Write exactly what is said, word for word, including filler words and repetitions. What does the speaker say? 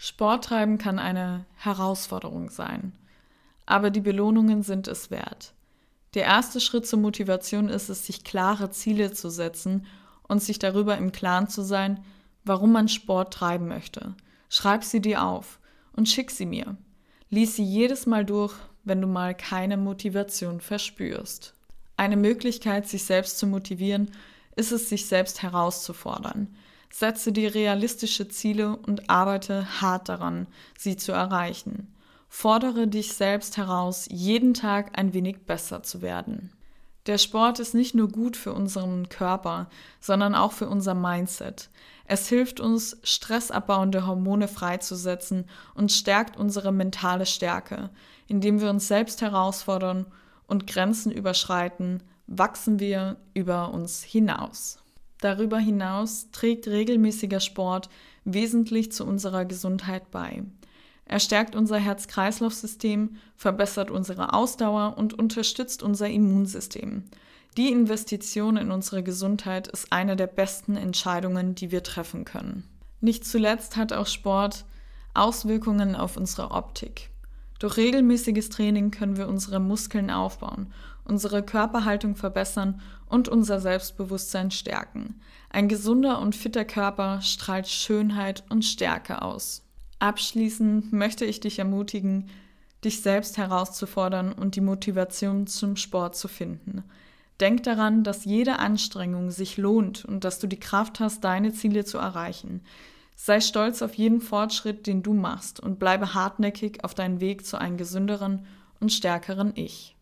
Sport treiben kann eine Herausforderung sein, aber die Belohnungen sind es wert. Der erste Schritt zur Motivation ist es, sich klare Ziele zu setzen und sich darüber im Klaren zu sein, warum man Sport treiben möchte. Schreib sie dir auf und schick sie mir. Lies sie jedes Mal durch, wenn du mal keine Motivation verspürst. Eine Möglichkeit, sich selbst zu motivieren, ist es, sich selbst herauszufordern. Setze dir realistische Ziele und arbeite hart daran, sie zu erreichen. Fordere dich selbst heraus, jeden Tag ein wenig besser zu werden. Der Sport ist nicht nur gut für unseren Körper, sondern auch für unser Mindset. Es hilft uns, stressabbauende Hormone freizusetzen und stärkt unsere mentale Stärke. Indem wir uns selbst herausfordern und Grenzen überschreiten, wachsen wir über uns hinaus. Darüber hinaus trägt regelmäßiger Sport wesentlich zu unserer Gesundheit bei. Er stärkt unser Herz-Kreislauf-System, verbessert unsere Ausdauer und unterstützt unser Immunsystem. Die Investition in unsere Gesundheit ist eine der besten Entscheidungen, die wir treffen können. Nicht zuletzt hat auch Sport Auswirkungen auf unsere Optik. Durch regelmäßiges Training können wir unsere Muskeln aufbauen, unsere Körperhaltung verbessern und unser Selbstbewusstsein stärken. Ein gesunder und fitter Körper strahlt Schönheit und Stärke aus. Abschließend möchte ich dich ermutigen, dich selbst herauszufordern und die Motivation zum Sport zu finden. Denk daran, dass jede Anstrengung sich lohnt und dass du die Kraft hast, deine Ziele zu erreichen. Sei stolz auf jeden Fortschritt, den du machst, und bleibe hartnäckig auf deinem Weg zu einem gesünderen und stärkeren Ich.